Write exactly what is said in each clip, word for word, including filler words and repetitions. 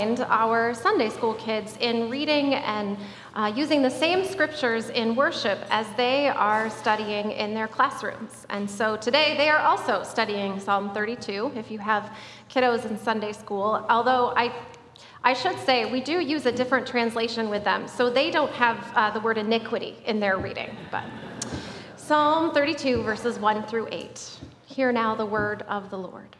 Our Sunday school kids in reading and uh, using the same scriptures in worship as they are studying in their classrooms. And so today they are also studying Psalm thirty-two, if you have kiddos in Sunday school, although I I should say we do use a different translation with them, so they don't have uh, the word iniquity in their reading. But Psalm thirty-two, verses one through eight. Hear now the word of the Lord.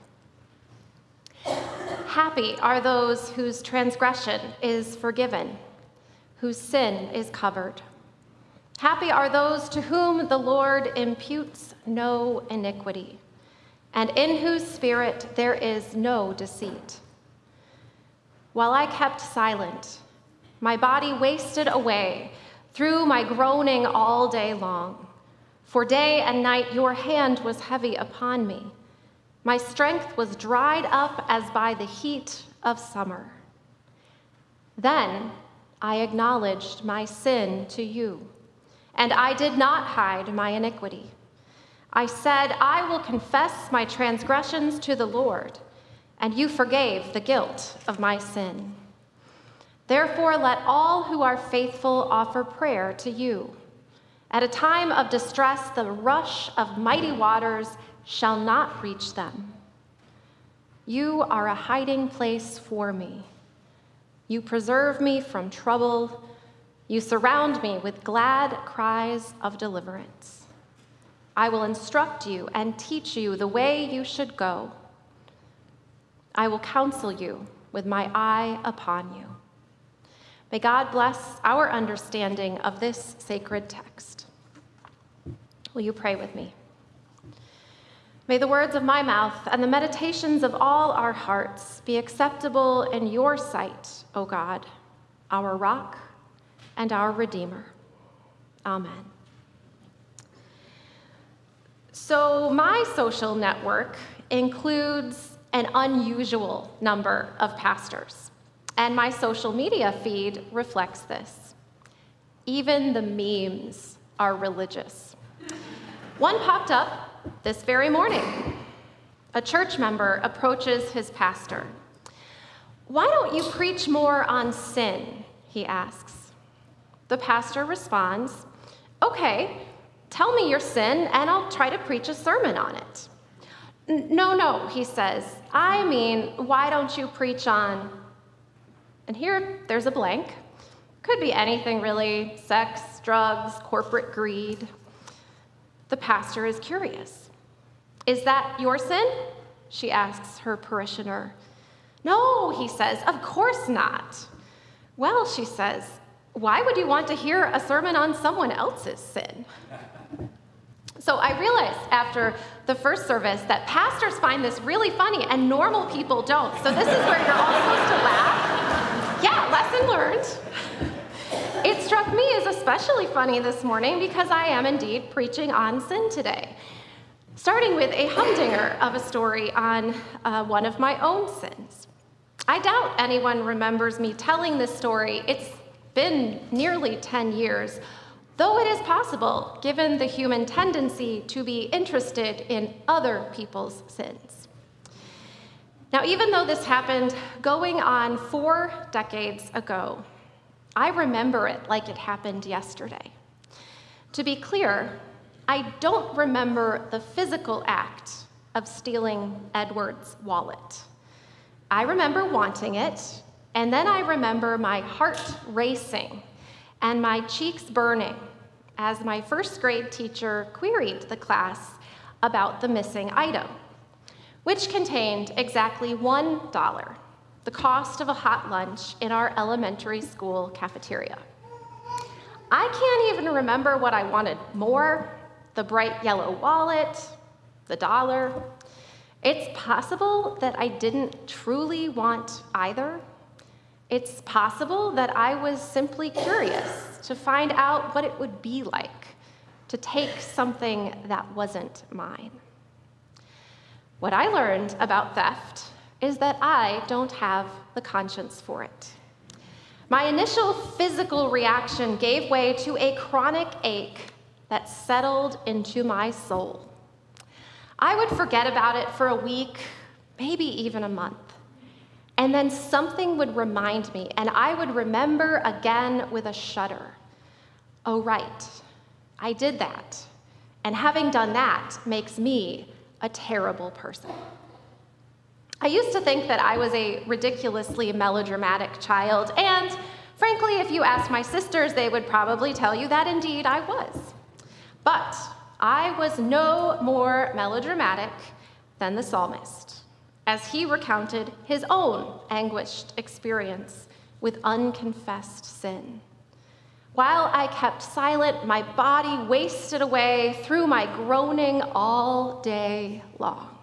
Happy are those whose transgression is forgiven, whose sin is covered. Happy are those to whom the Lord imputes no iniquity, and in whose spirit there is no deceit. While I kept silent, my body wasted away through my groaning all day long. For day and night your hand was heavy upon me. My strength was dried up as by the heat of summer. Then I acknowledged my sin to you, and I did not hide my iniquity. I said, I will confess my transgressions to the Lord, and you forgave the guilt of my sin. Therefore, let all who are faithful offer prayer to you. At a time of distress, the rush of mighty waters shall not reach them. You are a hiding place for me. You preserve me from trouble. You surround me with glad cries of deliverance. I will instruct you and teach you the way you should go. I will counsel you with my eye upon you. May God bless our understanding of this sacred text. Will you pray with me? May the words of my mouth and the meditations of all our hearts be acceptable in your sight, O God, our rock and our Redeemer. Amen. So my social network includes an unusual number of pastors, and my social media feed reflects this. Even the memes are religious. One popped up this very morning. A church member approaches his pastor. Why don't you preach more on sin? He asks. The pastor responds, okay, tell me your sin and I'll try to preach a sermon on it. No, no, he says, I mean, why don't you preach on, and here there's a blank. Could be anything really, sex, drugs, corporate greed. The pastor is curious. Is that your sin? She asks her parishioner. No, he says, of course not. Well, she says, why would you want to hear a sermon on someone else's sin? So I realized after the first service that pastors find this really funny and normal people don't. So this is where you're all supposed to laugh. Yeah, lesson learned. It struck me as especially funny this morning because I am indeed preaching on sin today, starting with a humdinger of a story on uh, one of my own sins. I doubt anyone remembers me telling this story. It's been nearly ten years, though it is possible given the human tendency to be interested in other people's sins. Now, even though this happened going on four decades ago, I remember it like it happened yesterday. To be clear, I don't remember the physical act of stealing Edward's wallet. I remember wanting it, and then I remember my heart racing and my cheeks burning as my first grade teacher queried the class about the missing item, which contained exactly one dollar. The cost of a hot lunch in our elementary school cafeteria. I can't even remember what I wanted more, the bright yellow wallet, the dollar. It's possible that I didn't truly want either. It's possible that I was simply curious to find out what it would be like to take something that wasn't mine. What I learned about theft is that I don't have the conscience for it. My initial physical reaction gave way to a chronic ache that settled into my soul. I would forget about it for a week, maybe even a month, And then something would remind me, and I would remember again with a shudder. Oh, right, I did that. And having done that makes me a terrible person. I used to think that I was a ridiculously melodramatic child, and frankly, if you asked my sisters, they would probably tell you that indeed I was. But I was no more melodramatic than the psalmist, as he recounted his own anguished experience with unconfessed sin. While I kept silent, my body wasted away through my groaning all day long.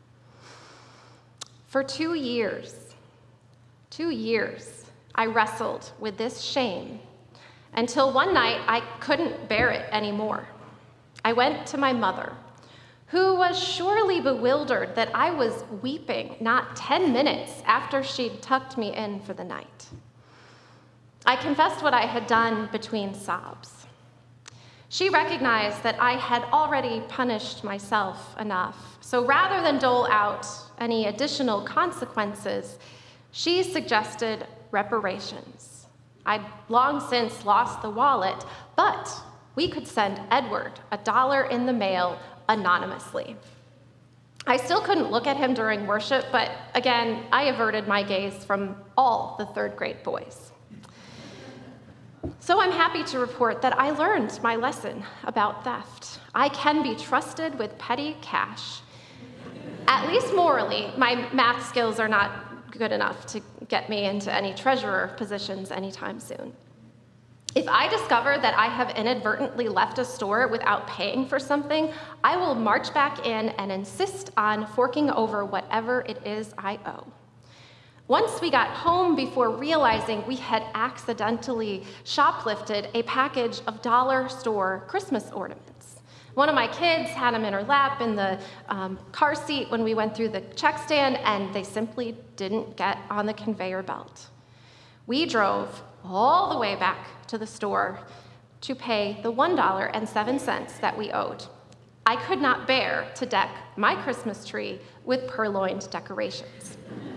For two years, two years, I wrestled with this shame until one night I couldn't bear it anymore. I went to my mother, who was surely bewildered that I was weeping not ten minutes after she'd tucked me in for the night. I confessed what I had done between sobs. She recognized that I had already punished myself enough, so rather than dole out any additional consequences, she suggested reparations. I'd long since lost the wallet, but we could send Edward a dollar in the mail anonymously. I still couldn't look at him during worship, but again, I averted my gaze from all the third grade boys. So I'm happy to report that I learned my lesson about theft. I can be trusted with petty cash. At least morally, my math skills are not good enough to get me into any treasurer positions anytime soon. If I discover that I have inadvertently left a store without paying for something, I will march back in and insist on forking over whatever it is I owe. Once we got home, before realizing we had accidentally shoplifted a package of dollar store Christmas ornaments. One of my kids had them in her lap in the um, car seat when we went through the check stand, and they simply didn't get on the conveyor belt. We drove all the way back to the store to pay the one dollar and seven cents that we owed. I could not bear to deck my Christmas tree with purloined decorations.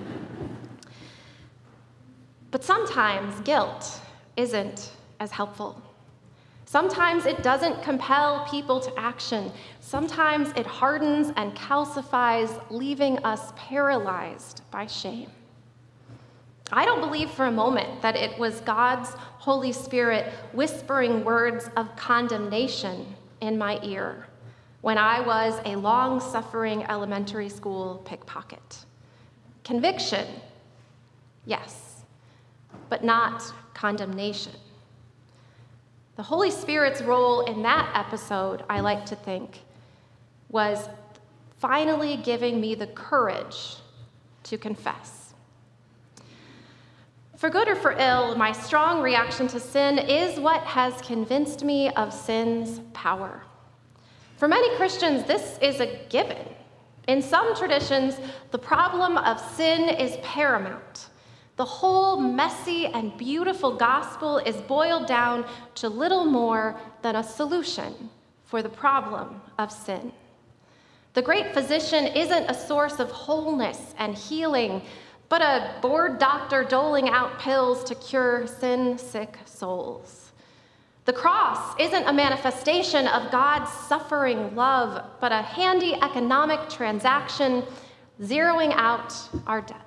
But sometimes guilt isn't as helpful. Sometimes it doesn't compel people to action. Sometimes it hardens and calcifies, leaving us paralyzed by shame. I don't believe for a moment that it was God's Holy Spirit whispering words of condemnation in my ear when I was a long-suffering elementary school pickpocket. Conviction, yes, but not condemnation. The Holy Spirit's role in that episode, I like to think, was finally giving me the courage to confess. For good or for ill, my strong reaction to sin is what has convinced me of sin's power. For many Christians, this is a given. In some traditions, the problem of sin is paramount. The whole messy and beautiful gospel is boiled down to little more than a solution for the problem of sin. The great physician isn't a source of wholeness and healing, but a bored doctor doling out pills to cure sin-sick souls. The cross isn't a manifestation of God's suffering love, but a handy economic transaction zeroing out our debts.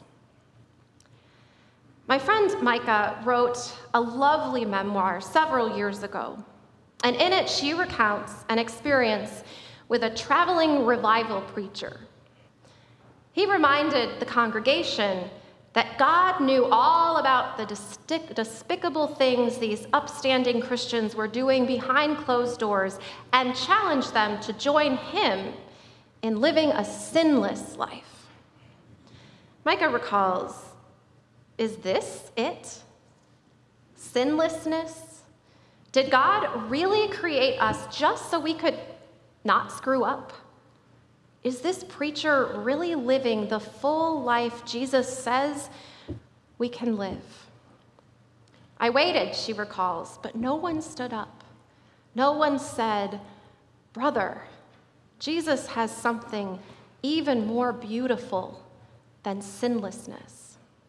My friend Micah wrote a lovely memoir several years ago, and in it she recounts an experience with a traveling revival preacher. He reminded the congregation that God knew all about the despicable things these upstanding Christians were doing behind closed doors and challenged them to join him in living a sinless life. Micah recalls, "Is this it? Sinlessness? Did God really create us just so we could not screw up? Is this preacher really living the full life Jesus says we can live?" I waited, she recalls, but no one stood up. No one said, "Brother, Jesus has something even more beautiful than sinlessness."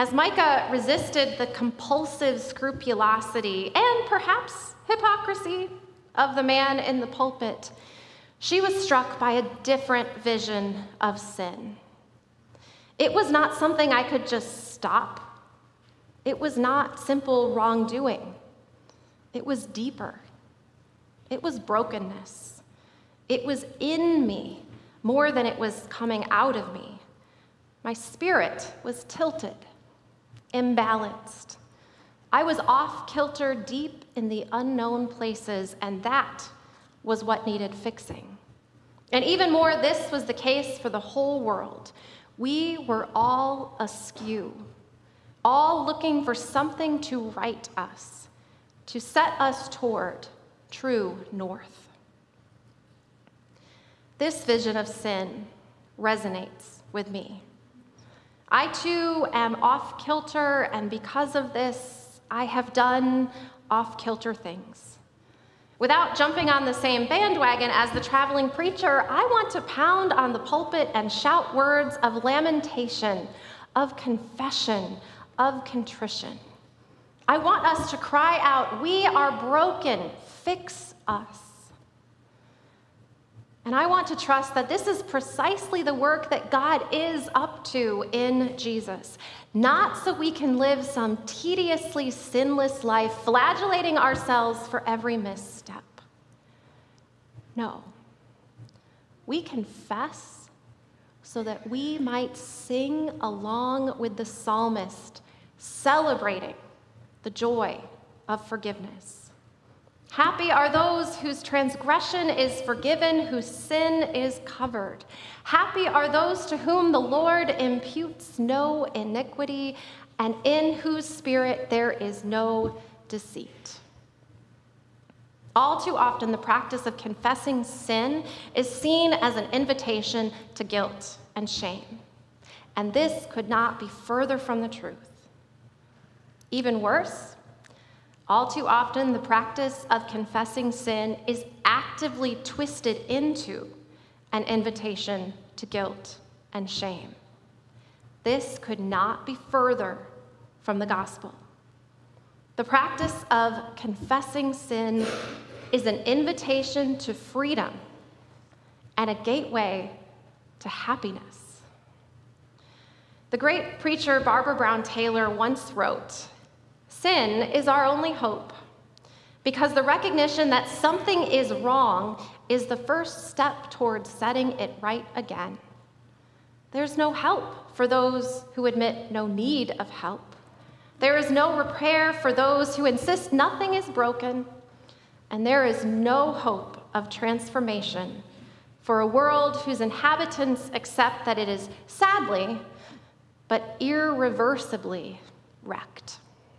As Micah resisted the compulsive scrupulosity and perhaps hypocrisy of the man in the pulpit, she was struck by a different vision of sin. It was not something I could just stop. It was not simple wrongdoing. It was deeper. It was brokenness. It was in me more than it was coming out of me. My spirit was tilted, imbalanced. I was off kilter deep in the unknown places, and that was what needed fixing. And even more, this was the case for the whole world. We were all askew, all looking for something to right us, to set us toward true north. This vision of sin resonates with me. I too am off kilter, and because of this, I have done off kilter things. Without jumping on the same bandwagon as the traveling preacher, I want to pound on the pulpit and shout words of lamentation, of confession, of contrition. I want us to cry out, "We are broken, fix us." And I want to trust that this is precisely the work that God is up to in Jesus. Not so we can live some tediously sinless life, flagellating ourselves for every misstep. No. We confess so that we might sing along with the psalmist, celebrating the joy of forgiveness. Happy are those whose transgression is forgiven, whose sin is covered. Happy are those to whom the Lord imputes no iniquity, and in whose spirit there is no deceit. All too often, the practice of confessing sin is seen as an invitation to guilt and shame. And this could not be further from the truth. Even worse, all too often, the practice of confessing sin is actively twisted into an invitation to guilt and shame. This could not be further from the gospel. The practice of confessing sin is an invitation to freedom and a gateway to happiness. The great preacher Barbara Brown Taylor once wrote, "Sin is our only hope, because the recognition that something is wrong is the first step towards setting it right again. There's no help for those who admit no need of help. There is no repair for those who insist nothing is broken, and there is no hope of transformation for a world whose inhabitants accept that it is sadly but irreversibly wrecked."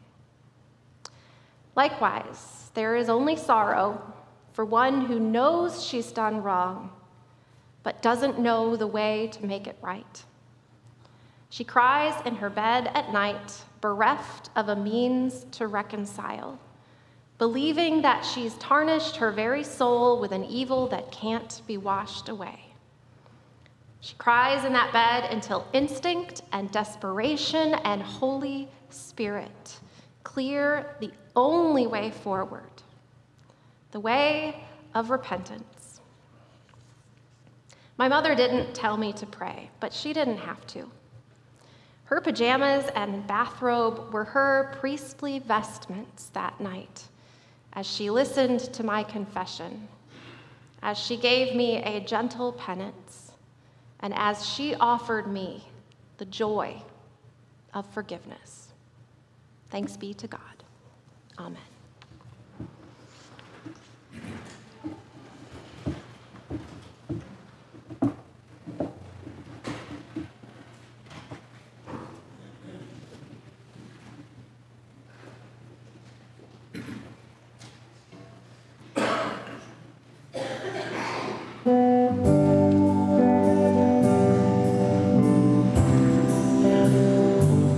Likewise, there is only sorrow for one who knows she's done wrong, but doesn't know the way to make it right. She cries in her bed at night, bereft of a means to reconcile, believing that she's tarnished her very soul with an evil that can't be washed away. She cries in that bed until instinct and desperation and Holy Spirit clear the only way forward, the way of repentance. My mother didn't tell me to pray, but she didn't have to. Her pajamas and bathrobe were her priestly vestments that night as she listened to my confession, as she gave me a gentle penance, and as she offered me the joy of forgiveness. Thanks be to God. Amen.